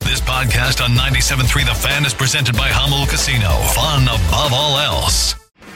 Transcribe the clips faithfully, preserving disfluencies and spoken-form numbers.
This podcast on ninety-seven point three The Fan is presented by Hummel Casino. Fun above all else.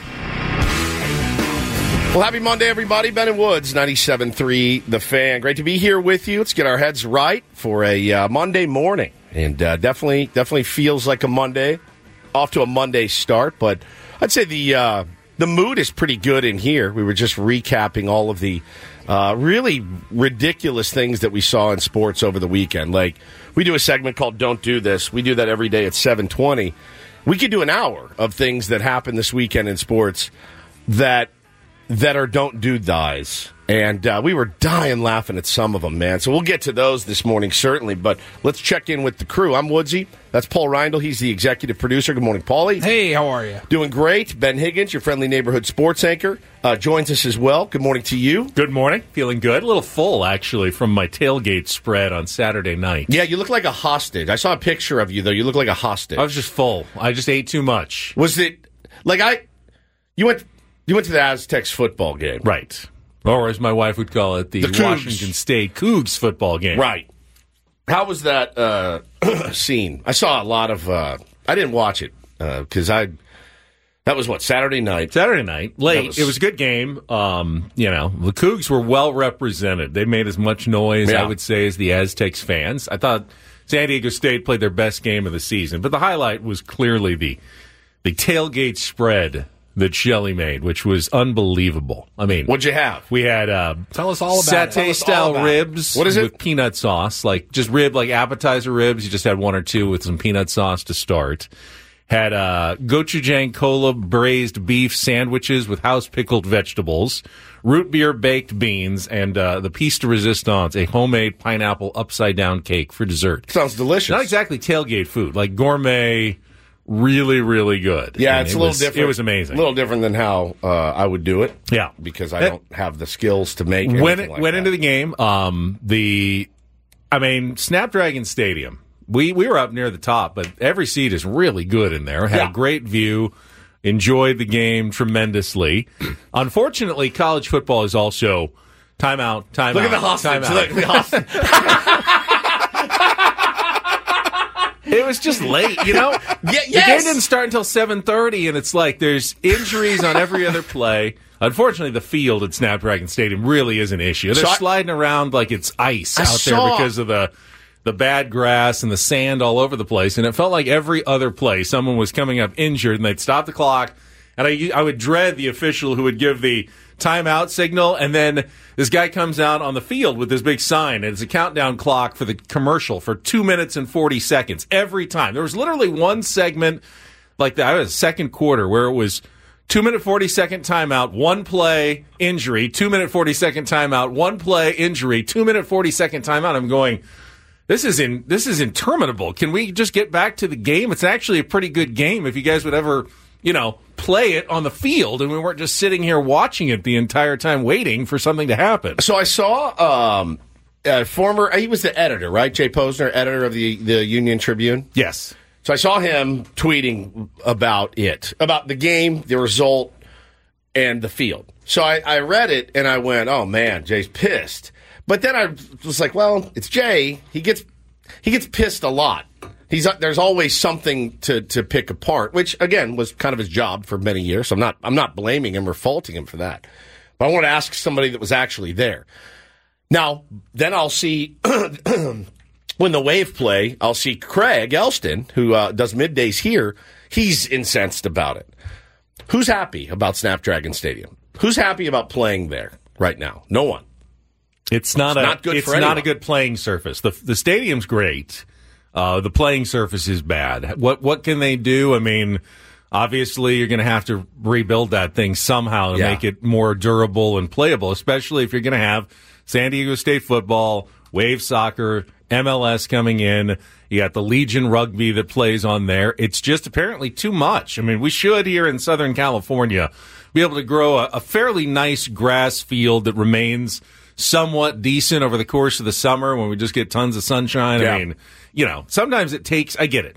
Well, happy Monday, everybody. Ben and Woods, ninety-seven point three The Fan. Great to be here with you. Let's get our heads right for a uh, Monday morning. And uh, definitely definitely feels like a Monday. Off to a Monday start. But I'd say the uh, the mood is pretty good in here. We were just recapping all of the uh, really ridiculous things that we saw in sports over the weekend. Like, we do a segment called Don't Do This. We do that every day at seven twenty. We could do an hour of things that happened this weekend in sports that that are don't do dies. And uh, we were dying laughing at some of them, man. So we'll get to those this morning, certainly. But let's check in with the crew. I'm Woodsy. That's Paul Reindl. He's the executive producer. Good morning, Paulie. Hey, how are you? Doing great. Ben Higgins, your friendly neighborhood sports anchor, uh, joins us as well. Good morning to you. Good morning. Feeling good. A little full, actually, from my tailgate spread on Saturday night. Yeah, you look like a hostage. I saw a picture of you, though. You look like a hostage. I was just full. I just ate too much. Was it, like, I, you went, you went to the Aztecs football game. Right. Or as my wife would call it, the, the Washington State Cougs football game. Right. How was that uh, scene? I saw a lot of, uh, I didn't watch it, because uh, I, that was what, Saturday night? Saturday night, late. Was, it was a good game. Um, you know, the Cougs were well represented. They made as much noise, yeah. I would say, as the Aztecs fans. I thought San Diego State played their best game of the season, but the highlight was clearly the the tailgate spread that Shelley made, which was unbelievable. I mean, what'd you have? We had uh, tell us all about satay it. style ribs. What is it? With peanut sauce, like just rib, like appetizer ribs. You just had one or two with some peanut sauce to start. Had uh, gochujang cola braised beef sandwiches with house pickled vegetables, root beer baked beans, and uh, the piece de resistance, a homemade pineapple upside down cake for dessert. Sounds delicious. Not exactly tailgate food, like gourmet. Really, really good. Yeah, and it's it a little was, different. It was amazing. A little different than how uh, I would do it. Yeah. Because I don't have the skills to make anything When it like went that. into the game, um, the, I mean, Snapdragon Stadium, we, we were up near the top, but every seat is really good in there. Had Yeah. a great view, enjoyed the game tremendously. Unfortunately, college football is also timeout, timeout, Look at the hostage. timeout. Look at the hostage. It was just late, you know? Yeah, The yes! game didn't start until seven thirty, and it's like there's injuries on every other play. Unfortunately, the field at Snapdragon Stadium really is an issue. They're So I- sliding around like it's ice I out saw- there because of the the bad grass and the sand all over the place. And it felt like every other play, someone was coming up injured, and they'd stop the clock. And I, I would dread the official who would give the timeout signal, and then this guy comes out on the field with this big sign, and it's a countdown clock for the commercial for two minutes and forty seconds every time. There was literally one segment, like that, was second quarter, where it was two minute forty second timeout, one play, injury, two minute forty second timeout, one play, injury, two minute forty second timeout. I'm going, this is in this is interminable. Can we just get back to the game? It's actually a pretty good game if you guys would ever, you know, play it on the field, and we weren't just sitting here watching it the entire time waiting for something to happen. So I saw um, a former, he was the editor, right? Jay Posner, editor of the, the Union Tribune. Yes. So I saw him tweeting about it, about the game, the result, and the field. So I, I read it, and I went, oh, man, Jay's pissed. But then I was like, well, it's Jay. He gets he gets pissed a lot. He's there's always something to, to pick apart, which again was kind of his job for many years. So I'm not I'm not blaming him or faulting him for that. But I want to ask somebody that was actually there. Now, then I'll see when the Wave play, I'll see Craig Elston, who uh, does middays here. He's incensed about it. Who's happy about Snapdragon Stadium? Who's happy about playing there right now? No one. It's not It's a not good it's for not anyone. a good playing surface. The the stadium's great. Uh, the playing surface is bad. What what can they do? I mean, obviously you're going to have to rebuild that thing somehow to Yeah. make it more durable and playable, especially if you're going to have San Diego State football, Wave soccer, M L S coming in. You got the Legion rugby that plays on there. It's just apparently too much. I mean, we should here in Southern California be able to grow a, a fairly nice grass field that remains somewhat decent over the course of the summer when we just get tons of sunshine. Yeah. I mean, you know, sometimes it takes, I get it,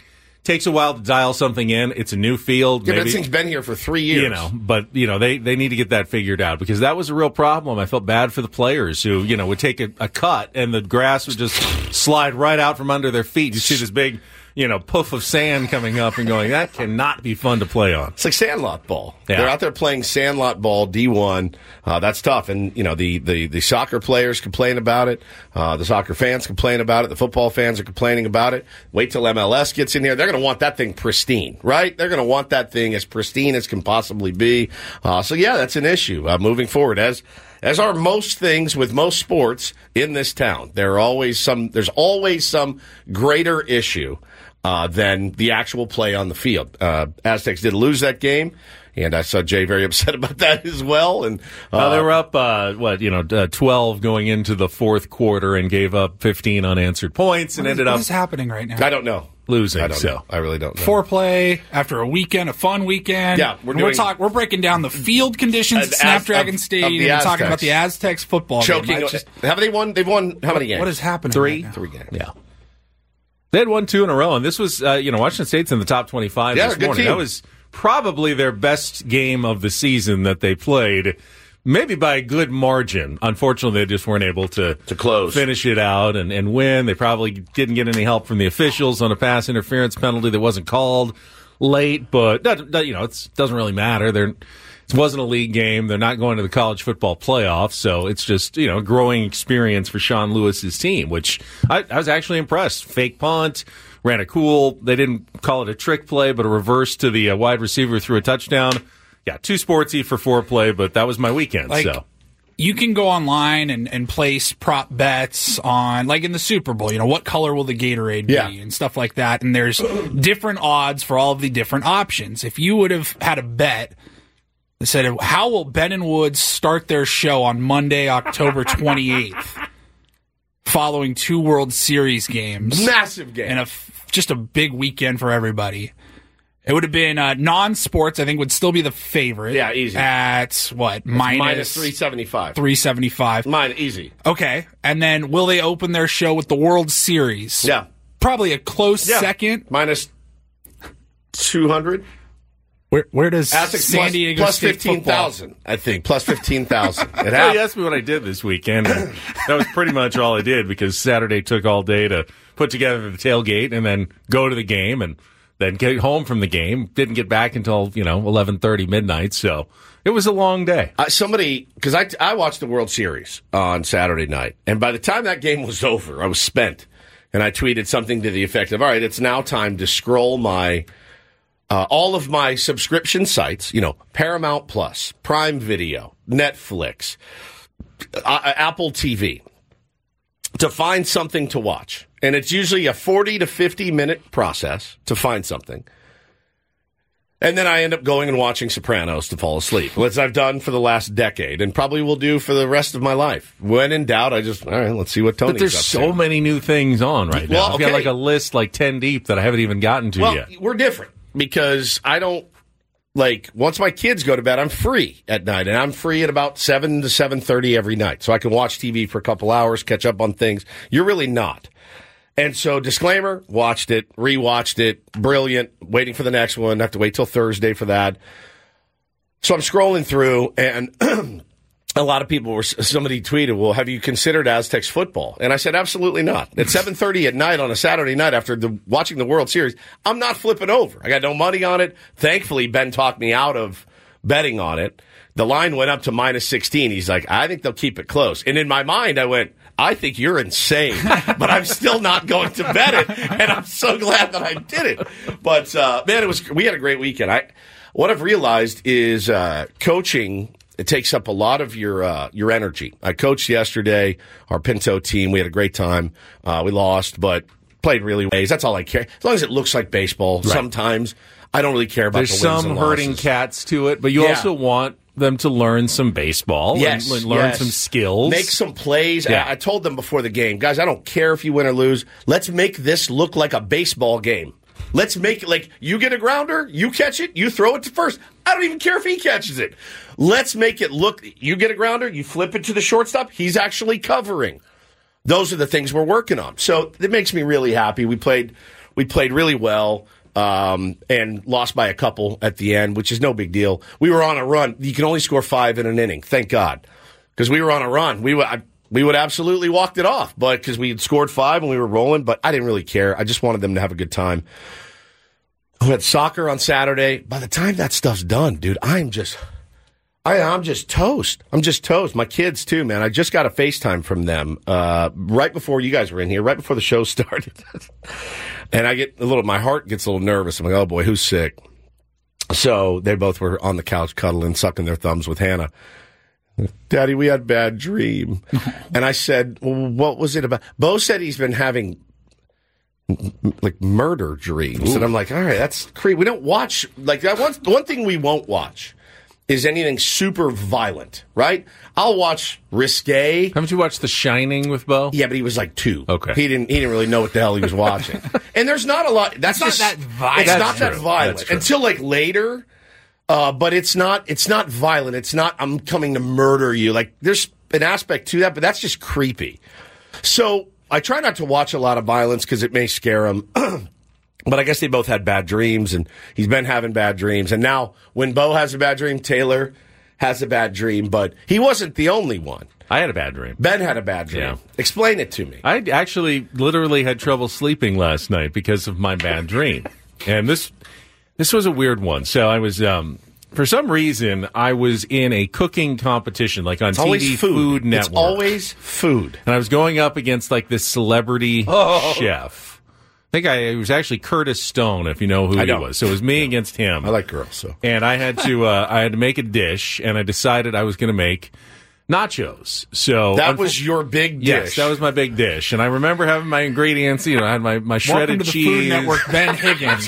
takes a while to dial something in. It's a new field. Yeah, maybe, that thing's been here for three years. You know, but, you know, they, they need to get that figured out because that was a real problem. I felt bad for the players who, you know, would take a, a cut and the grass would just slide right out from under their feet. You see this big, you know, puff of sand coming up and going, that cannot be fun to play on. It's like sandlot ball. Yeah. They're out there playing sandlot ball, D one. Uh, that's tough. And, you know, the, the, the soccer players complain about it. Uh, the soccer fans complain about it. The football fans are complaining about it. Wait till M L S gets in here. They're going to want that thing pristine, right? They're going to want that thing as pristine as can possibly be. Uh, so, yeah, that's an issue uh, moving forward. As As are most things with most sports in this town. There are always some, there's always some greater issue Uh, than the actual play on the field. Uh, Aztecs did lose that game, and I saw Jay very upset about that as well. And uh, uh, they were up, uh, what you know, uh, twelve going into the fourth quarter, and gave up fifteen unanswered points, and what is, ended what up. What is happening right now? I don't know. Losing. I don't so. know. I really don't know. Foreplay after a weekend, a fun weekend. Yeah, we're we're doing- talk, We're breaking down the field conditions Uh, at Az- Snapdragon of- of Stadium the and talking Aztecs. about the Aztecs football Choking. game. I just- Have they won? They've won how many games? What is happening? Three? right now? Three games. Yeah. They had won two in a row, and this was, uh, you know, Washington State's in the top twenty-five Yeah, this good morning. team. That was probably their best game of the season that they played, maybe by a good margin. Unfortunately, they just weren't able to, To close. finish it out and, and win. They probably didn't get any help from the officials on a pass interference penalty that wasn't called late, but, that, that, you know, it doesn't really matter. They're It wasn't a league game. They're not going to the college football playoff, so it's just, you know, a growing experience for Sean Lewis's team, which I, I was actually impressed. Fake punt, ran a cool, they didn't call it a trick play, but a reverse to the uh, wide receiver through a touchdown. Yeah, too sportsy for foreplay, but that was my weekend. Like, so you can go online and, and place prop bets on, like in the Super Bowl, you know, what color will the Gatorade Yeah. be and stuff like that. And there's different odds for all of the different options. If you would have had a bet that said, how will Ben and Woods start their show on Monday, October twenty-eighth, following two World Series games Massive game. and a, f- just a big weekend for everybody. It would have been uh, non-sports, I think, would still be the favorite. Yeah, easy. At what? Minus, Minus three seventy-five. three seventy-five. Mine, easy. Okay. And then will they open their show with the World Series? Yeah. Probably a close Yeah. second. Minus two hundred. Where where does Aztecs San plus- Diego plus State fifteen football? thousand, I think. Plus fifteen thousand. It Well, you happened. asked me what I did this weekend, and that was pretty much all I did because Saturday took all day to put together the tailgate and then go to the game and then get home from the game. Didn't get back until, you know, eleven thirty, midnight, so it was a long day. Uh, somebody, because I, I watched the World Series on Saturday night, and by the time that game was over, I was spent. And I tweeted something to the effect of, all right, it's now time to scroll my, uh, all of my subscription sites, you know, Paramount Plus, Prime Video, Netflix, uh, Apple T V, to find something to watch. And it's usually a forty to fifty minute process to find something. And then I end up going and watching Sopranos to fall asleep, which I've done for the last decade and probably will do for the rest of my life. When in doubt, I just, all right, let's see what Tony's But there's up so to. many new things on right now. Well, I've got okay. like a list like ten deep that I haven't even gotten to Well, yet. we're different because I don't, like, once my kids go to bed, I'm free at night, and I'm free at about seven to seven thirty every night. So I can watch T V for a couple hours, catch up on things. You're really not. And so, disclaimer, watched it, rewatched it, brilliant, waiting for the next one, have to wait till Thursday for that. So I'm scrolling through, and a lot of people were, somebody tweeted, well, have you considered Aztecs football? And I said, absolutely not. At seven thirty at night on a Saturday night after the, watching the World Series, I'm not flipping over. I got no money on it. Thankfully, Ben talked me out of betting on it. The line went up to minus sixteen. He's like, I think they'll keep it close. And in my mind, I went, I think you're insane, but I'm still not going to bet it. And I'm so glad that I did it. But, uh, man, it was, we had a great weekend. I, what I've realized is, uh, coaching, it takes up a lot of your, uh, your energy. I coached yesterday, our Pinto team. We had a great time. Uh, we lost, but played really well. That's all I care. As long as it looks like baseball, right. Sometimes I don't really care about There's the wins some and hurting losses. cats to it, but you Yeah. also want them to learn some baseball Yes, and learn yes. some skills. Make some plays. Yeah. I, I told them before the game, guys, I don't care if you win or lose. Let's make this look like a baseball game. Let's make it like you get a grounder, you catch it, you throw it to first. I don't even care if he catches it. Let's make it look, you get a grounder, you flip it to the shortstop, he's actually covering. Those are the things we're working on. So it makes me really happy. We played, we played really well. um, and lost by a couple at the end, which is no big deal. We were on a run. You can only score five in an inning, thank God, because we were on a run. We were, I, we would absolutely walked it off, but because we had scored five and we were rolling, but I didn't really care. I just wanted them to have a good time. We had soccer on Saturday. By the time that stuff's done, dude, I'm just, I, I'm just toast. I'm just toast. My kids too, man. I just got a FaceTime from them uh, right before you guys were in here, right before the show started, and I get a little, my heart gets a little nervous. I'm like, oh boy, who's sick? So they both were on the couch cuddling, sucking their thumbs with Hannah. Daddy, we had a bad dream. And I said, well, what was it about? Bo said he's been having like murder dreams. Ooh. And I'm like, all right, that's creepy. We don't watch, like, that one, one thing we won't watch is anything super violent, right? I'll watch Risque. Haven't you watched The Shining with Bo? Yeah, but he was like two. Okay. He didn't, he didn't really know what the hell he was watching. And there's not a lot, that's it's just, not that violent. It's That's not that true. violent. Until like later. Uh, but it's not, it's not violent. It's not, I'm coming to murder you. Like, there's an aspect to that, but that's just creepy. So I try not to watch a lot of violence because it may scare him. But I guess they both had bad dreams, and he's been having bad dreams. And now when Bo has a bad dream, Taylor has a bad dream, but he wasn't the only one. I had a bad dream. Ben had a bad dream. Yeah. Explain it to me. I actually literally had trouble sleeping last night because of my bad dream. And this this was a weird one. So I was, um, for some reason, I was in a cooking competition, like on It's T V always food. Food Network. It's always food. And I was going up against like this celebrity Oh. chef. I think I, it was actually Curtis Stone, if you know who I he don't. was. So it was me against him. I like girls, so. And I had to, uh, I had to make a dish, and I decided I was going to make nachos. So That was your big dish. Yes, that was my big dish. And I remember having my ingredients. You know, I had my, my shredded Welcome to the cheese. Food Network, Ben Higgins.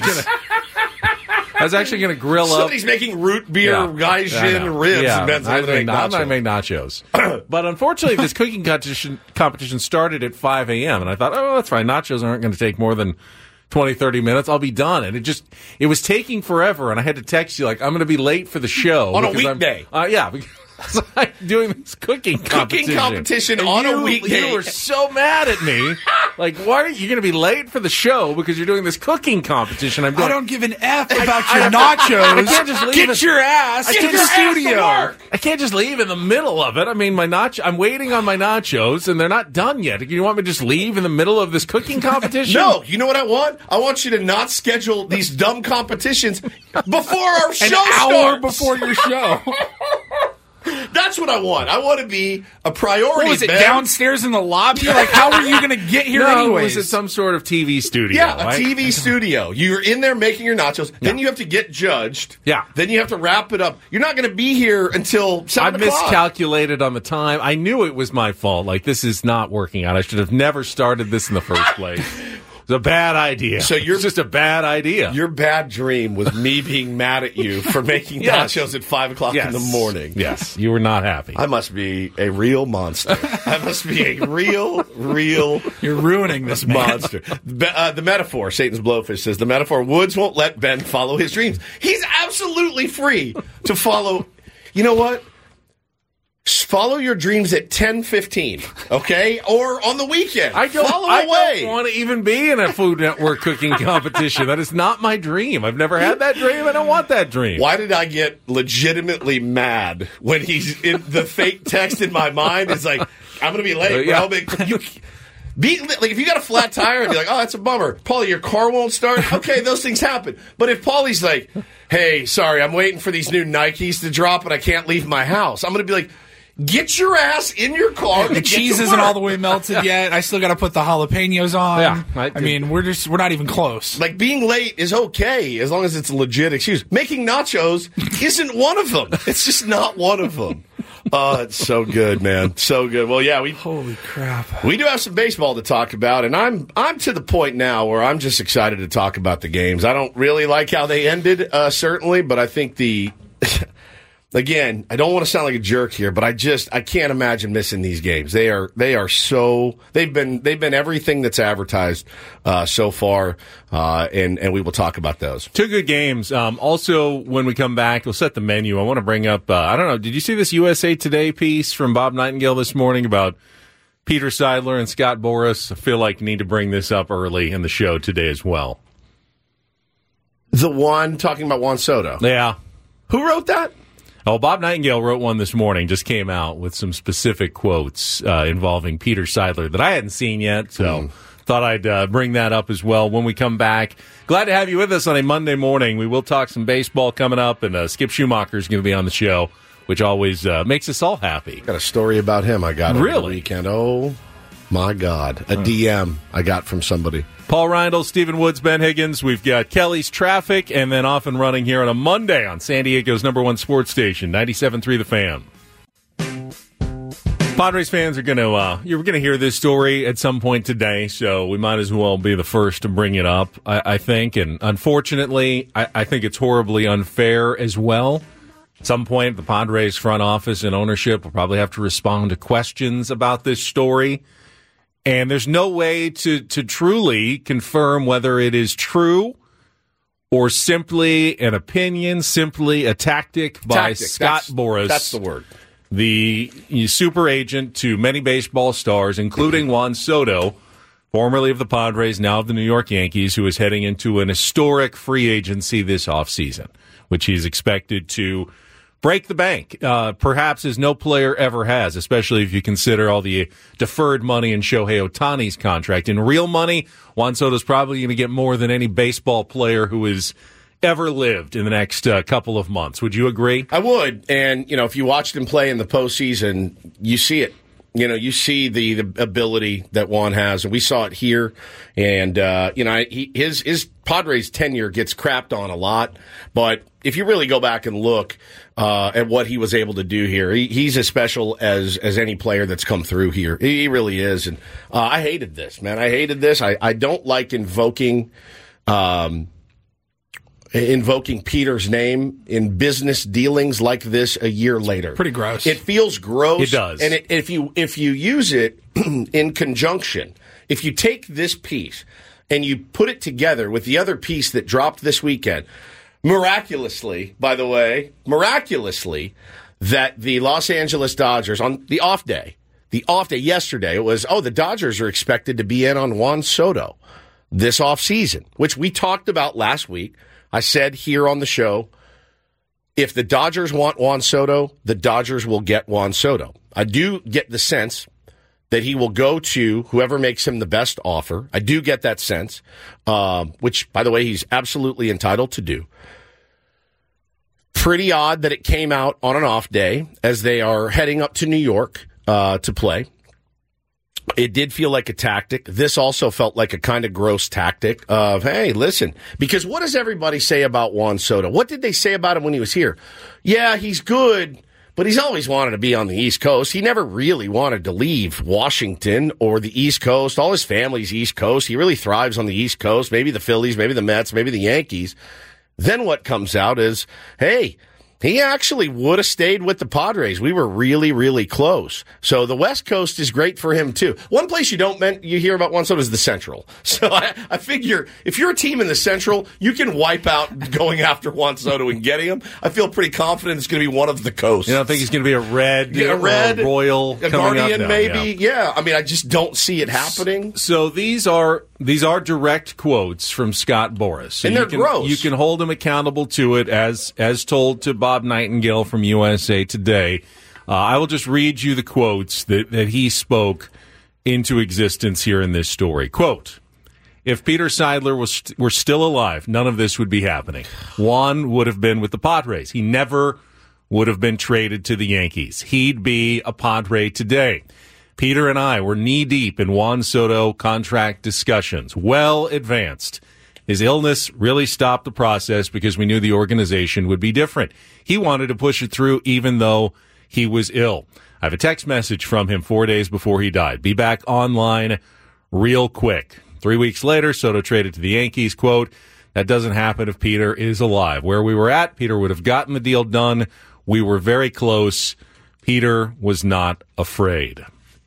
I was actually going to grill up. Somebody's making root beer, Yeah, Gaijin I know. ribs, Yeah, and Ben's I'm going to make gonna- I'm nachos. going to make nachos. But unfortunately, this cooking competition, competition started at five a.m. And I thought, oh, that's fine. Nachos aren't going to take more than twenty, thirty minutes. I'll be done. And it just, it was taking forever. And I had to text you, like, I'm going to be late for the show. On a because I'm- weekday. Uh, yeah, because I'm doing this cooking competition. Cooking competition And on you, a weekday. You were so mad at me. Like, why are you going to be late for the show because you're doing this cooking competition? I'm I going, don't give an F about your nachos. I can't just leave Get it- your ass I to can't the just- studio. I can't just leave in the middle of it. I mean, my nach- I'm waiting on my nachos, and they're not done yet. You want me to just leave in the middle of this cooking competition? No, you know what I want? I want you to not schedule these dumb competitions before our show An hour starts. before your show. That's what I want. I want to be a priority. What was it, Ben. downstairs in the lobby? Like, how are you going to get here No, anyways? was it some sort of T V studio? Yeah, a right? T V studio. You're in there making your nachos. Then you have to get judged. Yeah. Then you have to wrap it up. You're not going to be here until I seven o'clock. miscalculated on the time. I knew it was my fault. Like, this is not working out. I should have never started this in the first place. It's a bad idea. So you're- it's just a bad idea. Your bad dream was me being mad at you for making Yes. nachos at five o'clock yes. in the morning. Yes, you were not happy. I must be a real monster. I must be a real, real You're ruining this man. monster. Be- uh, the metaphor, Satan's Blowfish says, the metaphor, Woods won't let Ben follow his dreams. He's absolutely free to follow. You know what? Follow your dreams at ten fifteen, okay? Or on the weekend. I don't, follow I away. don't want to even be in a Food Network cooking competition. That is not my dream. I've never had that dream. I don't want that dream. Why did I get legitimately mad when he's in the fake text in my mind is like, I'm going to be late, Uh, yeah. bro. But you, be, like, if you got a flat tire and be like, oh, that's a bummer. Paulie, your car won't start. Okay, those things happen. But if Paulie's like, hey, sorry, I'm waiting for these new Nikes to drop and I can't leave my house, I'm going to be like, get your ass in your car. The cheese isn't all the way melted yet. I still got to put the jalapenos on. Yeah, I- I mean, we're just we're not even close. Like, being late is okay as long as it's a legit excuse. Making nachos isn't one of them. It's just not one of them. Oh, it's so good, man. So good. Well, yeah, we Holy crap. we do have some baseball to talk about, and I'm I'm to the point now where I'm just excited to talk about the games. I don't really like how they ended, uh, certainly, but I think the again, I don't want to sound like a jerk here, but I just I can't imagine missing these games. They are they are so they've been they've been everything that's advertised uh, so far, uh, and and we will talk about those. Two good games. Um, also, when we come back, we'll set the menu. I want to bring up, uh, I don't know, did you see this U S A Today piece from Bob Nightingale this morning about Peter Seidler and Scott Boras? I feel like you need to bring this up early in the show today as well. The one talking about Juan Soto. Yeah. Who wrote that? Oh, Bob Nightingale wrote one this morning, just came out with some specific quotes uh, involving Peter Seidler that I hadn't seen yet, so mm. thought I'd uh, bring that up as well when we come back. Glad to have you with us on a Monday morning. We will talk some baseball coming up, and uh, Skip Schumacher is going to be on the show, which always uh, makes us all happy. Got a story about him I got really? over the weekend. Oh, my God. A D M I got from somebody. Paul Reindl, Stephen Woods, Ben Higgins. We've got Kelly's Traffic, and then off and running here on a Monday on San Diego's number one sports station, ninety-seven point three The Fan. Padres fans are going to uh, you're going to hear this story at some point today, so we might as well be the first to bring it up, I, I think. And unfortunately, I, I think it's horribly unfair as well. At some point, the Padres front office and ownership will probably have to respond to questions about this story. And there's no way to, to truly confirm whether it is true or simply an opinion, simply a tactic by Tactic. Scott that's, Boras. That's the word. The super agent to many baseball stars, including Juan Soto, formerly of the Padres, now of the New York Yankees, who is heading into an historic free agency this offseason, which he's expected to break the bank, uh, perhaps as no player ever has, especially if you consider all the deferred money in Shohei Ohtani's contract. In real money, Juan Soto's probably going to get more than any baseball player who has ever lived in the next uh, couple of months. Would you agree? I would. And, you know, if you watched him play in the postseason, you see it. You know, you see the, the ability that Juan has, and we saw it here. And, uh, you know, he, his, his Padres tenure gets crapped on a lot. But if you really go back and look uh, at what he was able to do here, he, he's as special as, as any player that's come through here. He, he really is. And uh, I hated this, man. I hated this. I, I don't like invoking um, invoking Peter's name in business dealings like this a year later. Pretty gross. It feels gross. It does. And it, if you if you use it in conjunction, if you take this piece and you put it together with the other piece that dropped this weekend, miraculously, by the way, miraculously, that the Los Angeles Dodgers on the off day, the off day yesterday, it was, oh, the Dodgers are expected to be in on Juan Soto this offseason, which we talked about last week. I said here on the show, if the Dodgers want Juan Soto, the Dodgers will get Juan Soto. I do get the sense that he will go to whoever makes him the best offer. I do get that sense, um, which, by the way, he's absolutely entitled to do. Pretty odd that it came out on an off day as they are heading up to New York uh, to play. It did feel like a tactic. This also felt like a kind of gross tactic of, hey, listen, because what does everybody say about Juan Soto? What did they say about him when he was here? Yeah, he's good, but he's always wanted to be on the East Coast. He never really wanted to leave Washington or the East Coast. All his family's East Coast. He really thrives on the East Coast, maybe the Phillies, maybe the Mets, maybe the Yankees. Then what comes out is, hey, he actually would have stayed with the Padres. We were really, really close. So the West Coast is great for him, too. One place you don't men- you hear about Juan Soto is the Central. So I, I figure if you're a team in the Central, you can wipe out going after Juan Soto and getting him. I feel pretty confident it's going to be one of the coasts. You don't think he's going to be a red, yeah, a red or a Royal, a coming Guardian, up? No, maybe? yeah. yeah. I mean, I just don't see it happening. So these are these are direct quotes from Scott Boras. So and they're you can, gross. You can hold him accountable to it, as as told to Bob Nightingale from U S A Today. Uh, I will just read you the quotes that, that he spoke into existence here in this story. Quote, if Peter Seidler was were still alive, none of this would be happening. Juan would have been with the Padres. He never would have been traded to the Yankees. He'd be a Padre today. Peter and I were knee-deep in Juan Soto contract discussions, well advanced. His illness really stopped the process because we knew the organization would be different. He wanted to push it through even though he was ill. I have a text message from him four days before he died. Be back online real quick. Three weeks later, Soto traded to the Yankees. Quote, that doesn't happen if Peter is alive. Where we were at, Peter would have gotten the deal done. We were very close. Peter was not afraid.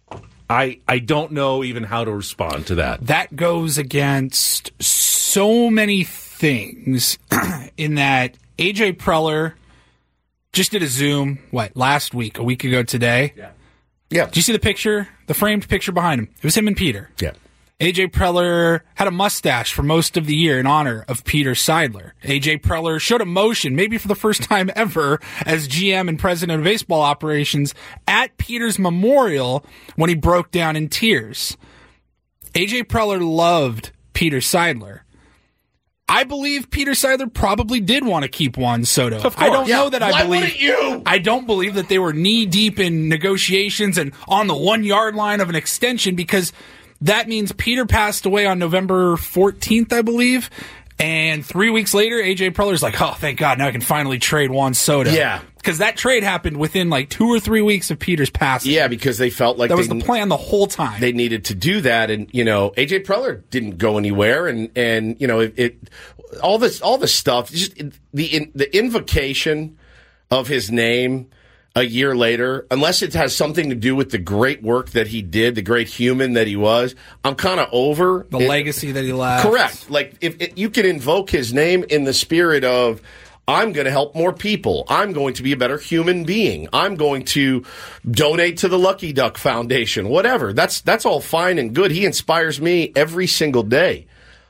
I I don't know even how to respond to that. That goes against so many things in that A J Preller just did a Zoom, what, last week, a week ago today? Yeah. Yeah. Do you see the picture, the framed picture behind him? It was him and Peter. Yeah. A J Preller had a mustache for most of the year in honor of Peter Seidler. A J Preller showed emotion, maybe for the first time ever, as G M and president of baseball operations at Peter's memorial when he broke down in tears. A J Preller loved Peter Seidler. I believe Peter Seidler probably did want to keep Juan Soto. Of course, I don't yeah. know that I Why believe. wouldn't you? I don't believe that they were knee deep in negotiations and on the one yard line of an extension, because that means Peter passed away on November fourteenth, I believe. And three weeks later, A J Preller's like, oh, thank God, now I can finally trade Juan Soto. Yeah. Because that trade happened within like two or three weeks of Peter's passing. Yeah, because they felt like that was they, the plan the whole time. They needed to do that, and you know, A J Preller didn't go anywhere, and and you know, it, it all this all this stuff, just the in, the invocation of his name a year later, unless it has something to do with the great work that he did, the great human that he was, I'm kind of over the it. legacy that he left. Correct. Like if it, you can invoke his name in the spirit of, I'm going to help more people. I'm going to be a better human being. I'm going to donate to the Lucky Duck Foundation. Whatever. That's that's all fine and good. He inspires me every single day.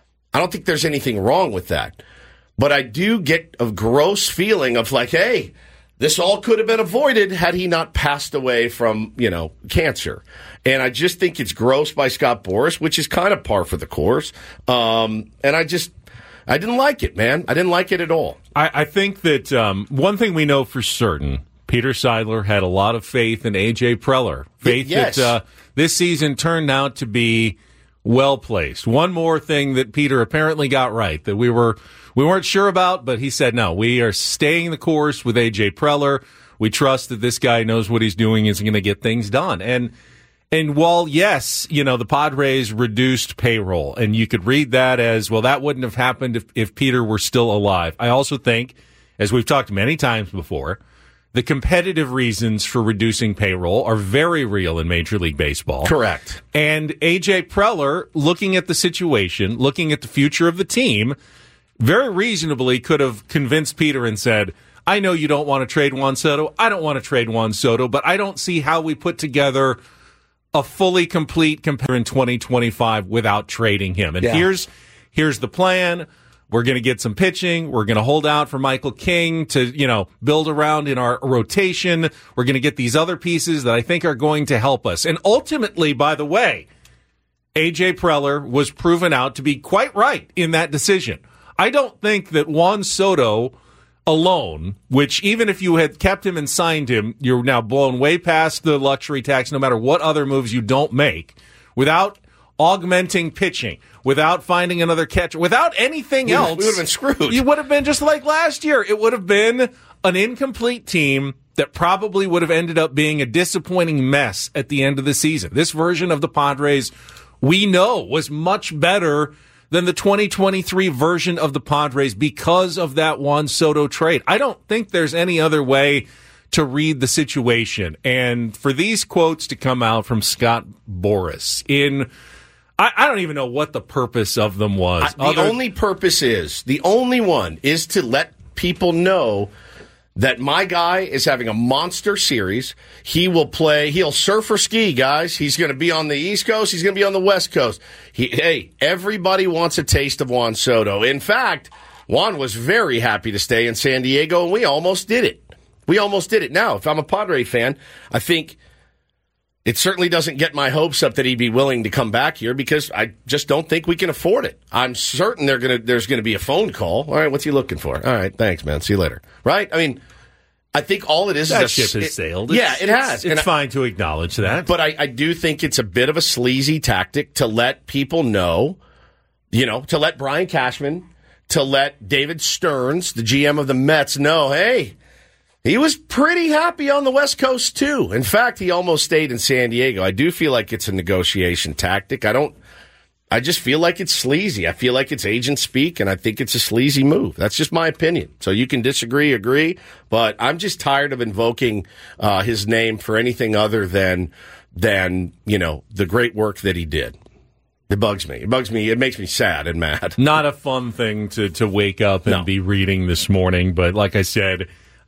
I don't think there's anything wrong with that. But I do get a gross feeling of like, hey, this all could have been avoided had he not passed away from, you know, cancer. And I just think it's gross by Scott Boras, which is kind of par for the course. Um, and I just, I didn't like it, man. I didn't like it at all. I, I think that um, one thing we know for certain, Peter Seidler had a lot of faith in A J Preller. Faith yes. that uh, this season turned out to be well-placed. One more thing that Peter apparently got right, that we were we weren't sure about, but he said, no, we are staying the course with A J Preller. We trust that this guy knows what he's doing, is going to get things done. And and while, yes, you know, the Padres reduced payroll, and you could read that as, well, that wouldn't have happened if, if Peter were still alive. I also think, as we've talked many times before, the competitive reasons for reducing payroll are very real in Major League Baseball. Correct. And A J Preller, looking at the situation, looking at the future of the team, very reasonably could have convinced Peter and said, I know you don't want to trade Juan Soto. I don't want to trade Juan Soto, but I don't see how we put together a fully complete compare in twenty twenty-five without trading him. And yeah. here's here's the plan. We're going to get some pitching. We're going to hold out for Michael King to, you know, build around in our rotation. We're going to get these other pieces that I think are going to help us. And ultimately, by the way, A J Preller was proven out to be quite right in that decision. I don't think that Juan Soto alone, which even if you had kept him and signed him, you're now blown way past the luxury tax no matter what other moves you don't make, without augmenting pitching, without finding another catcher, without anything we, else. We would have been screwed. You would have been just like last year. It would have been an incomplete team that probably would have ended up being a disappointing mess at the end of the season. This version of the Padres, we know, was much better than the twenty twenty-three version of the Padres because of that Juan Soto trade. I don't think there's any other way to read the situation. And for these quotes to come out from Scott Boras in, I, I don't even know what the purpose of them was. I, the Other, only purpose is, the only one is to let people know that my guy is having a monster series. He will play, he'll surf or ski, guys. He's going to be on the East Coast. He's going to be on the West Coast. He, hey, everybody wants a taste of Juan Soto. In fact, Juan was very happy to stay in San Diego, and we almost did it. We almost did it. Now, if I'm a Padre fan, I think it certainly doesn't get my hopes up that he'd be willing to come back here, because I just don't think we can afford it. I'm certain they're gonna, there's going to be a phone call. All right, what's he looking for? All right, thanks, man. See you later. Right? I mean, I think all it is that is a, ship has it, sailed. Yeah, It's, it has. It's, it's And fine I, to acknowledge that. But I, I do think it's a bit of a sleazy tactic to let people know, you know, to let Brian Cashman, to let David Stearns, the G M of the Mets, know, hey, he was pretty happy on the West Coast, too. In fact, he almost stayed in San Diego. I do feel like it's a negotiation tactic. I don't, I just feel like it's sleazy. I feel like it's agent speak, and I think it's a sleazy move. That's just my opinion. So you can disagree, agree, but I'm just tired of invoking uh, his name for anything other than, than, you know, the great work that he did. It bugs me. It bugs me. It makes me sad and mad. Not a fun thing to, to wake up and No. be reading this morning, but like I said,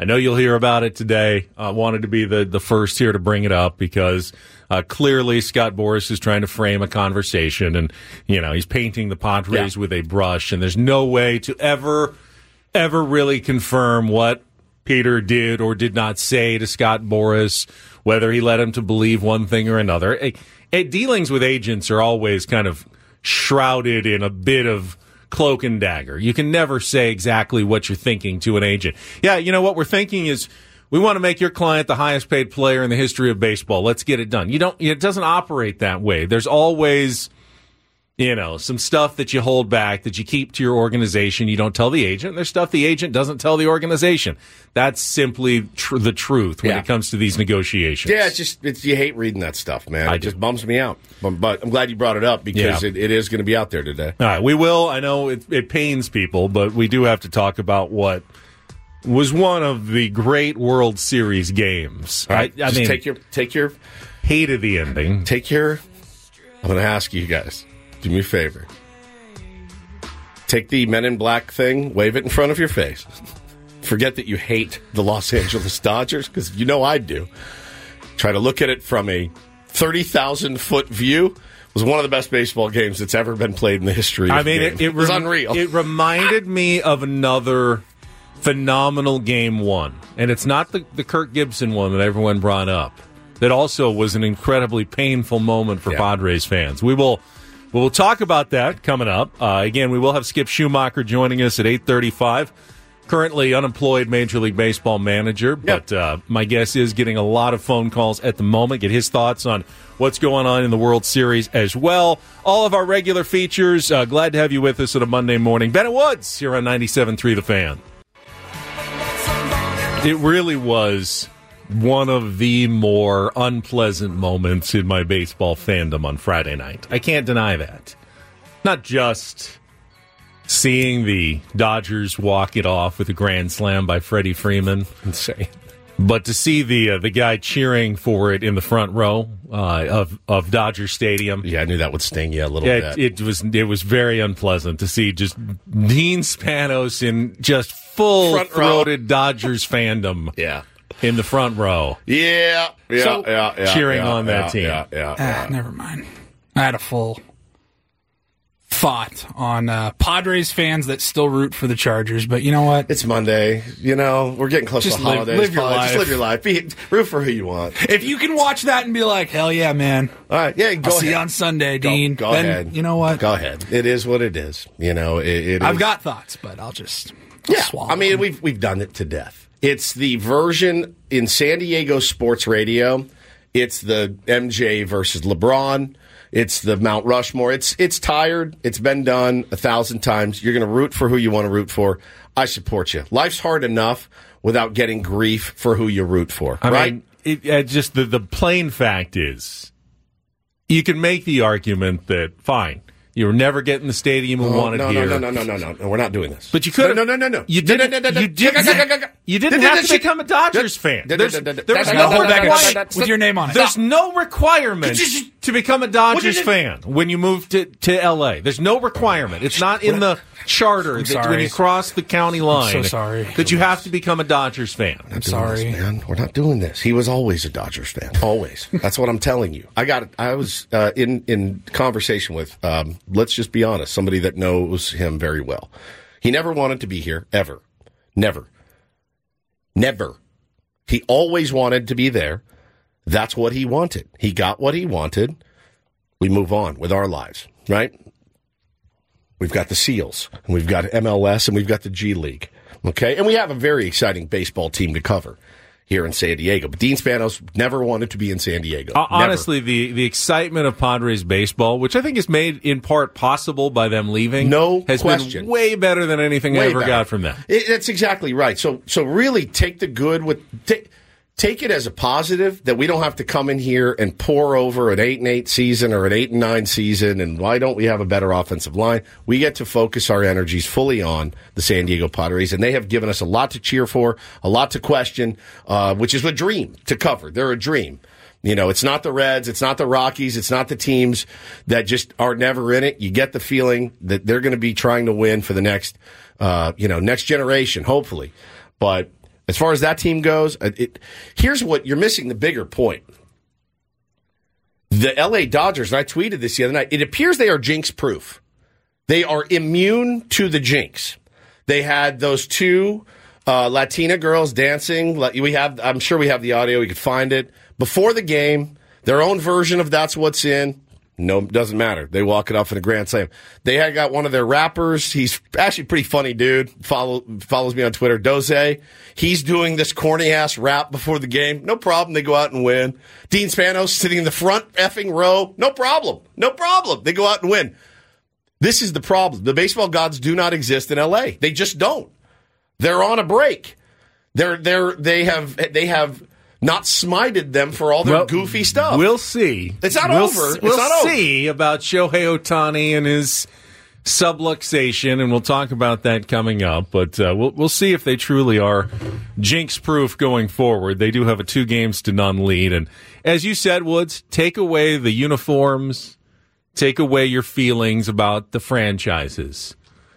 I know you'll hear about it today. I uh, wanted to be the, the first here to bring it up because uh, clearly Scott Boras is trying to frame a conversation, and you know he's painting the Padres yeah. with a brush, and there's no way to ever, ever really confirm what Peter did or did not say to Scott Boras, whether he led him to believe one thing or another. It, it, dealings with agents are always kind of shrouded in a bit of cloak and dagger. You can never say exactly what you're thinking to an agent. Yeah, you know what we're thinking is we want to make your client the highest paid player in the history of baseball. Let's get it done. You don't. It doesn't operate that way. There's always, you know, some stuff that you hold back that you keep to your organization. You don't tell the agent. There's stuff the agent doesn't tell the organization. That's simply tr- the truth when yeah. it comes to these negotiations. Yeah, it's just it's, you hate reading that stuff, man. I it do. just bums me out. But, but I'm glad you brought it up because yeah. it, it is going to be out there today. All right, we will. I know it, it pains people, but we do have to talk about what was one of the great World Series games. All right, I, I just mean, take your take your hated the ending. Take your. I'm going to ask you guys. Do me a favor. Take the Men in Black thing, wave it in front of your face. Forget that you hate the Los Angeles Dodgers, because you know I do. Try to look at it from a thirty thousand foot view. It was one of the best baseball games that's ever been played in the history of I mean, the game. It, it, it was rem- unreal. It reminded me of another phenomenal game one. And it's not the, the Kirk Gibson one that everyone brought up. That also was an incredibly painful moment for yeah. Padres fans. We will... We'll talk about that coming up. Uh, again, we will have Skip Schumacher joining us at eight thirty-five. Currently unemployed Major League Baseball manager, but yep. uh, my guess is getting a lot of phone calls at the moment. Get his thoughts on what's going on in the World Series as well. All of our regular features. Uh, glad to have you with us on a Monday morning. Bennett Woods here on ninety-seven point three The Fan. It really was one of the more unpleasant moments in my baseball fandom on Friday night. I can't deny that. Not just seeing the Dodgers walk it off with a grand slam by Freddie Freeman. Insane. But to see the uh, the guy cheering for it in the front row uh, of of Dodger Stadium. Yeah, I knew that would sting you a little it, bit. It was it was very unpleasant to see just Dean Spanos in just full-throated Dodgers fandom. Yeah. In the front row. Yeah. yeah, so, yeah, yeah cheering yeah, on that yeah, team. Yeah, yeah, ah, yeah. Never mind. I had a full thought on uh, Padres fans that still root for the Chargers, but you know what? It's Monday. You know, we're getting close just to live, holidays. Live your life. Just live your life. Be, root for who you want. If you can watch that and be like, hell yeah, man. All right, yeah, go I'll ahead. see you on Sunday, Dean. Go, go then, ahead. You know what? Go ahead. It is what it is. You know, it, it I've is. got thoughts, but I'll just I'll yeah. swallow I mean, them. we've we've done it to death. It's the version in San Diego sports radio. It's the M J versus LeBron. It's the Mount Rushmore. It's it's tired. It's been done a thousand times. You're going to root for who you want to root for. I support you. Life's hard enough without getting grief for who you root for. I right? mean, it, it just the, the plain fact is, you can make the argument that fine. You were never getting the stadium we oh, wanted no, here. No, no, no, no, no, no. We're not doing this. But you could. No, no, no, no. You didn't. You didn't. You didn't have to become a Dodgers fan. There's, there was no requirement with your name on it. There's no requirement to become a Dodgers fan when you move to, to L A. There's no requirement. It's not in the charter that when you cross the county line I'm so sorry. that you have to become a Dodgers fan. I'm sorry, this, man. We're not doing this. He was always a Dodgers fan. Always. That's what I'm telling you. I got. I was uh, in in conversation with. Um, let's just be honest. Somebody that knows him very well. He never wanted to be here ever. Never. Never. He always wanted to be there. That's what he wanted. He got what he wanted. We move on with our lives, right? We've got the Seals, and we've got M L S, and we've got the G League, okay? And we have a very exciting baseball team to cover here in San Diego. But Dean Spanos never wanted to be in San Diego. Uh, honestly, the, the excitement of Padres baseball, which I think is made in part possible by them leaving, no has question. been way better than anything way I ever better. got from them. It, that's exactly right. So, so really take the good with take, take it as a positive that we don't have to come in here and pour over an eight and eight season or an eight and nine season. And why don't we have a better offensive line? We get to focus our energies fully on the San Diego Padres, and they have given us a lot to cheer for, a lot to question, uh, which is a dream to cover. They're a dream. You know, it's not the Reds, it's not the Rockies, it's not the teams that just are never in it. You get the feeling that they're going to be trying to win for the next, uh, you know, next generation, hopefully. But As far as that team goes, it, here's what you're missing the bigger point. The L A Dodgers, and I tweeted this the other night, it appears they are jinx-proof. They are immune to the jinx. They had those two uh, Latina girls dancing. We have, I'm sure we have the audio. We could find it. Before the game, their own version of That's What's In. No, doesn't matter. They walk it off in a grand slam. They had got one of their rappers. He's actually a pretty funny dude. Follow, follows me on Twitter, Doze. He's doing this corny-ass rap before the game. No problem. They go out and win. Dean Spanos sitting in the front effing row. No problem. No problem. They go out and win. This is the problem. The baseball gods do not exist in L A. They just don't. They're on a break. They're, they're, they have, they have not smited them for all their well, goofy stuff. We'll see. It's not we'll over. S- it's we'll not see over. about Shohei Ohtani and his subluxation, and we'll talk about that coming up. But uh, we'll we'll see if they truly are jinx-proof going forward. They do have a two games to none lead, and as you said, Woods, take away the uniforms, take away your feelings about the franchises.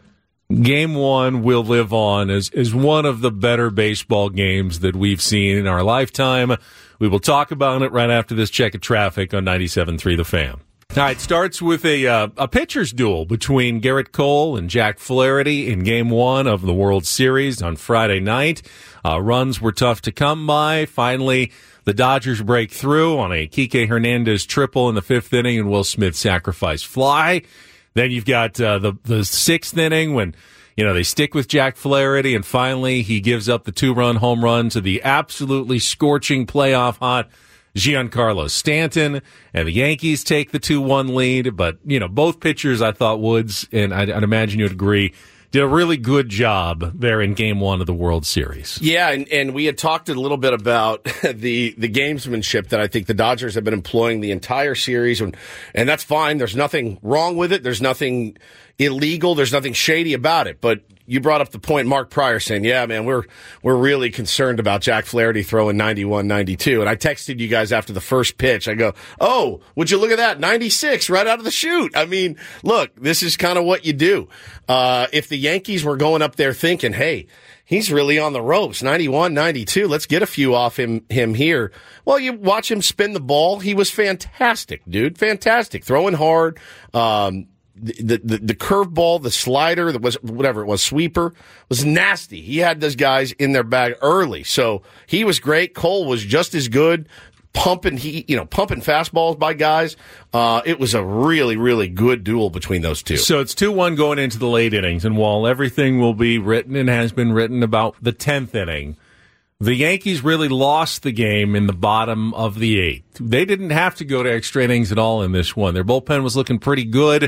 Game one will live on as, as one of the better baseball games that we've seen in our lifetime. We will talk about it right after this check of traffic on ninety-seven point three The Fan. All right, starts with a uh, a pitcher's duel between Garrett Cole and Jack Flaherty in Game one of the World Series on Friday night. Uh, runs were tough to come by. Finally, the Dodgers break through on a Kike Hernandez triple in the fifth inning and Will Smith sacrifice fly. Then you've got uh, the the sixth inning when, you know, they stick with Jack Flaherty, and finally he gives up the two-run home run to the absolutely scorching playoff hot Giancarlo Stanton, and the Yankees take the two one lead. But, you know, both pitchers, I thought, Woods, and I'd, I'd imagine you'd agree, did a really good job there in Game one of the World Series. Yeah, and, and we had talked a little bit about the the gamesmanship that I think the Dodgers have been employing the entire series, and, and that's fine. There's nothing wrong with it. There's nothing illegal. There's nothing shady about it. But you brought up the point, Mark Pryor saying, yeah, man, we're we're really concerned about Jack Flaherty throwing ninety-one, ninety-two. And I texted you guys after the first pitch. I go, oh, would you look at that? ninety-six right out of the chute. I mean, look, this is kind of what you do. Uh, if the Yankees were going up there thinking, hey, he's really on the ropes, ninety-one, ninety-two, let's get a few off him him here. Well, you watch him spin the ball. He was fantastic, dude. Fantastic. Throwing hard. Um, The, the the curveball, the slider, that was whatever it was, sweeper, was nasty. He had those guys in their bag early, so he was great. Cole was just as good, pumping he you know pumping fastballs by guys. Uh, it was a really really good duel between those two. So it's two one going into the late innings, and while everything will be written and has been written about the tenth inning, the Yankees really lost the game in the bottom of the eighth. They didn't have to go to extra innings at all in this one. Their bullpen was looking pretty good.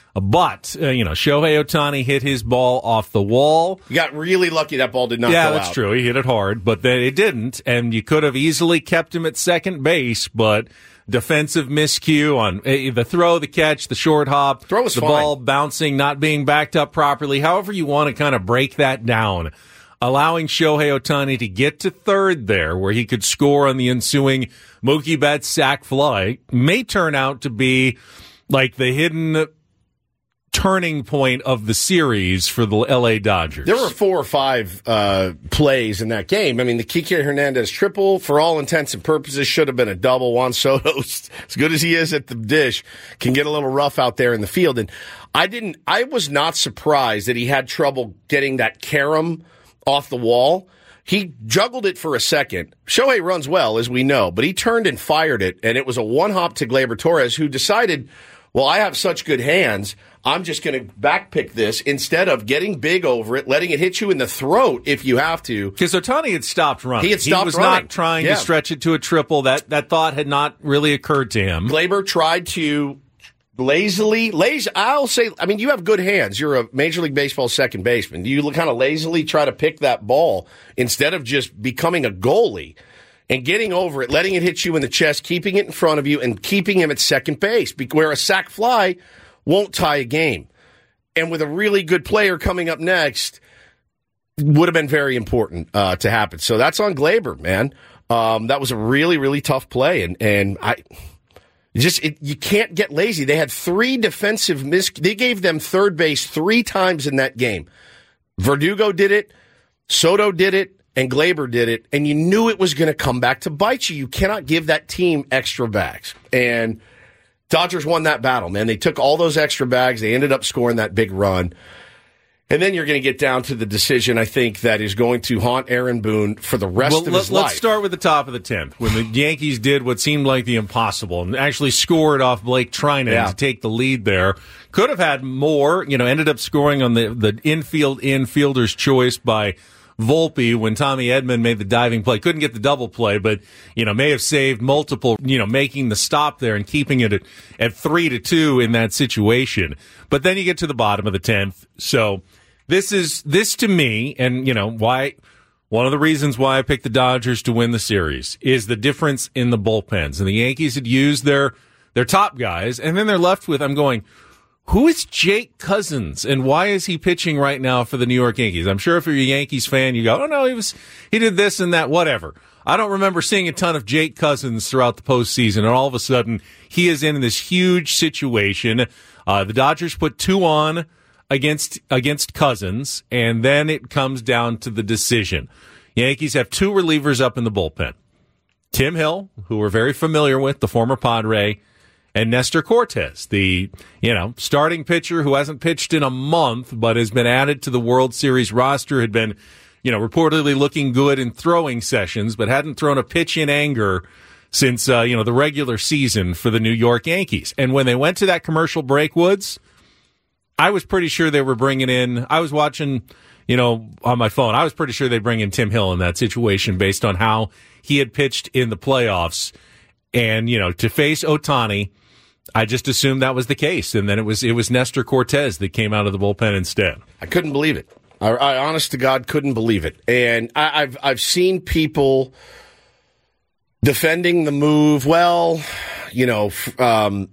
But, uh, you know, Shohei Ohtani hit his ball off the wall. You got really lucky that ball did not yeah, go out. Yeah, that's true. He hit it hard, but then it didn't. And you could have easily kept him at second base, but defensive miscue on uh, the throw, the catch, the short hop, throw was the fine. Ball bouncing, not being backed up properly. However you want to kind of break that down. Allowing Shohei Ohtani to get to third there, where he could score on the ensuing Mookie Betts sac fly, may turn out to be like the hidden turning point of the series for the L A Dodgers. There were four or five uh, plays in that game. I mean, the Kike Hernandez triple, for all intents and purposes, should have been a double. Juan Soto, as good as he is at the dish, can get a little rough out there in the field. And I didn't. I was not surprised that he had trouble getting that carom off the wall. He juggled it for a second. Shohei runs well, as we know, but he turned and fired it, and it was a one-hop to Gleyber Torres, who decided, well, I have such good hands, I'm just going to backpick this instead of getting big over it, letting it hit you in the throat if you have to. Because Ohtani had stopped running. He had stopped He was running. not trying yeah. to stretch it to a triple. That that thought had not really occurred to him. Gleyber tried to lazily, lazy, I'll say, I mean, you have good hands. You're a Major League Baseball second baseman. Do you kind of lazily try to pick that ball instead of just becoming a goalie and getting over it, letting it hit you in the chest, keeping it in front of you, and keeping him at second base, where a sac fly won't tie a game. And with a really good player coming up next, would have been very important uh, to happen. So that's on Gleyber, man. Um, that was a really, really tough play, and and I just it, you can't get lazy. They had three defensive mis. They gave them third base three times in that game. Verdugo did it, Soto did it, and Glaber did it, and you knew it was going to come back to bite you. You cannot give that team extra bags. And Dodgers won that battle, man. They took all those extra bags. They ended up scoring that big run. And then you're going to get down to the decision, I think, that is going to haunt Aaron Boone for the rest well, of let, his life. Let's start with the top of the tenth, when the Yankees did what seemed like the impossible and actually scored off Blake Trinan yeah. to take the lead there. Could have had more, you know, ended up scoring on the, the infield infielder's choice by Volpe when Tommy Edman made the diving play. Couldn't get the double play, but, you know, may have saved multiple, you know, making the stop there and keeping it at, at three to two in that situation. But then you get to the bottom of the tenth. So this is, this to me, and, you know, why, one of the reasons why I picked the Dodgers to win the series is the difference in the bullpens. And the Yankees had used their, their top guys, and then they're left with, I'm going, who is Jake Cousins, and why is he pitching right now for the New York Yankees? I'm sure if you're a Yankees fan, you go, oh, no, he was he did this and that, whatever. I don't remember seeing a ton of Jake Cousins throughout the postseason, and all of a sudden, he is in this huge situation. Uh, the Dodgers put two on against against Cousins, and then it comes down to the decision. Yankees have two relievers up in the bullpen. Tim Hill, who we're very familiar with, the former Padre, and Nestor Cortez, the, you know, starting pitcher who hasn't pitched in a month but has been added to the World Series roster, had been, you know, reportedly looking good in throwing sessions, but hadn't thrown a pitch in anger since, uh, you know, the regular season for the New York Yankees. And when they went to that commercial break, Woods, I was pretty sure they were bringing in, I was watching, you know, on my phone, I was pretty sure they'd bring in Tim Hill in that situation based on how he had pitched in the playoffs. And, you know, to face Ohtani, I just assumed that was the case, and then it was it was Nestor Cortez that came out of the bullpen instead. I couldn't believe it. I, I honest to God, couldn't believe it. And I, I've I've seen people defending the move. Well, you know, um,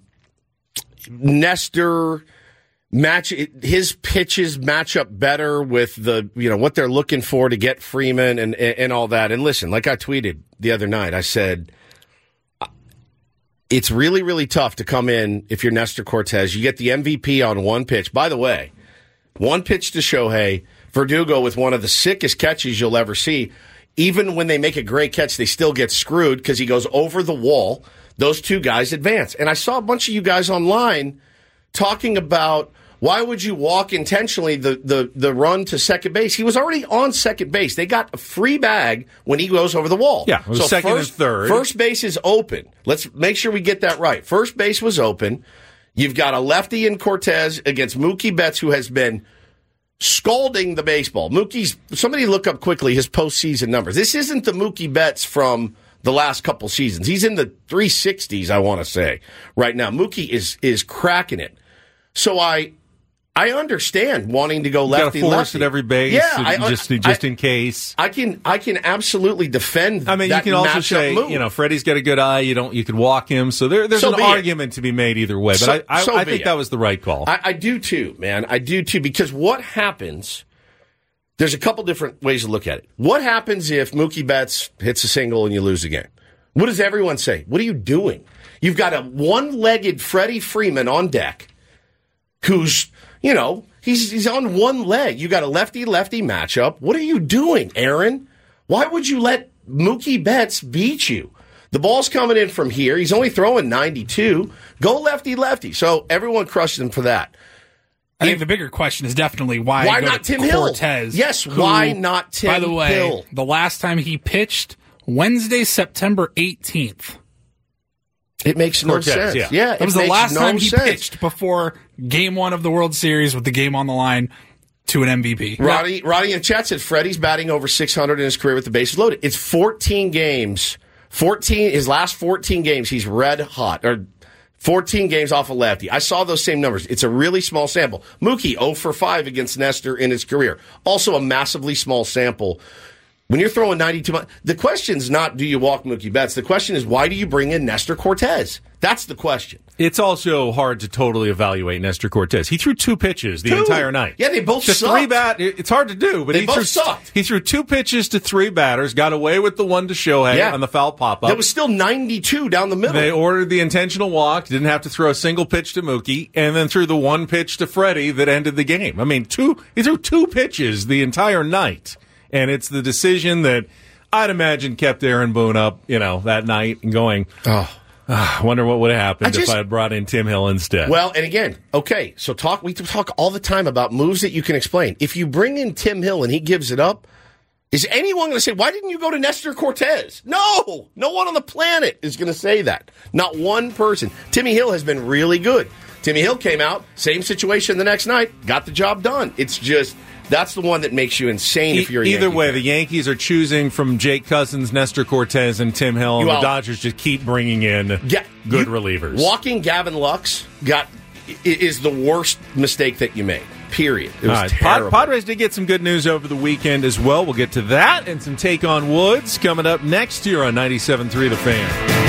Nestor match his pitches match up better with the you know what they're looking for to get Freeman and and, and all that. And listen, like I tweeted the other night, I said, it's really, really tough to come in if you're Nestor Cortez. You get the M V P on one pitch. By the way, one pitch to Shohei, Verdugo with one of the sickest catches you'll ever see. Even when they make a great catch, they still get screwed because he goes over the wall. Those two guys advance. And I saw a bunch of you guys online talking about, why would you walk intentionally the, the, the run to second base? He was already on second base. They got a free bag when he goes over the wall. Yeah, it was so second first, and third. First base is open. Let's make sure we get that right. First base was open. You've got a lefty in Cortez against Mookie Betts, who has been scalding the baseball. Mookie's, somebody look up quickly his postseason numbers. This isn't the Mookie Betts from the last couple seasons. He's in the three sixties, I want to say, right now. Mookie is is cracking it. So I... I understand wanting to go lefty, you gotta force lefty at every base, yeah, I, just I, just I, in case. I can I can absolutely defend. I mean, that you can also matchup say, move. you know, Freddie's got a good eye. You don't, you could walk him. So there, there's So an be argument it. to be made either way. But So- I, I, so I be think it. that was the right call. I, I do too, man. I do too, because what happens? There's a couple different ways to look at it. What happens if Mookie Betts hits a single and you lose the game? What does everyone say? What are you doing? You've got a one-legged Freddie Freeman on deck, who's, you know, he's he's on one leg. You got a lefty-lefty matchup. What are you doing, Aaron? Why would you let Mookie Betts beat you? The ball's coming in from here. He's only throwing ninety-two. Go lefty-lefty. So everyone crushed him for that. I think the bigger question is definitely why, Why go not to Tim Cortez. Hill? Yes, who, why not Tim By the way, Hill? the last time he pitched, Wednesday, September eighteenth. It makes no Cortez, sense. yeah. Yeah, That was it the makes last no time he sense. pitched before game one of the World Series with the game on the line to an M V P. Roddy, Roddy in chat said Freddie's batting over six hundred in his career with the bases loaded. It's fourteen games. fourteen His last fourteen games, he's red hot. Or fourteen games off a lefty. I saw those same numbers. It's a really small sample. Mookie, zero for five against Nestor in his career. Also a massively small sample. When you're throwing ninety-two, the question's not do you walk Mookie Betts. The question is, why do you bring in Nestor Cortez? That's the question. It's also hard to totally evaluate Nestor Cortez. He threw two pitches the Two. entire night. Yeah, they both to sucked. three bat. It's hard to do, but They he both threw, sucked. He threw two pitches to three batters, got away with the one to Shohei Yeah. on the foul pop up. There was still ninety-two down the middle. They ordered the intentional walk, didn't have to throw a single pitch to Mookie, and then threw the one pitch to Freddie that ended the game. I mean, two. He threw two pitches the entire night, And it's the decision that I'd imagine kept Aaron Boone up, you know, that night and going, oh, I wonder what would have happened I just, if I had brought in Tim Hill instead. Well, and again, okay, so talk. we talk all the time about moves that you can explain. If you bring in Tim Hill and he gives it up, is anyone going to say, why didn't you go to Nestor Cortez? No, no one on the planet is going to say that. Not one person. Timmy Hill has been really good. Timmy Hill came out, same situation the next night, got the job done. It's just, that's the one that makes you insane if you're a Either Yankee way, fan. The Yankees are choosing from Jake Cousins, Nestor Cortez, and Tim Hill, and well, the Dodgers just keep bringing in yeah, good you, relievers. Walking Gavin Lux got is the worst mistake that you made. Period. It was All right. terrible. Padres did get some good news over the weekend as well. We'll get to that and some take on Woods coming up next year on ninety-seven point three The Fan.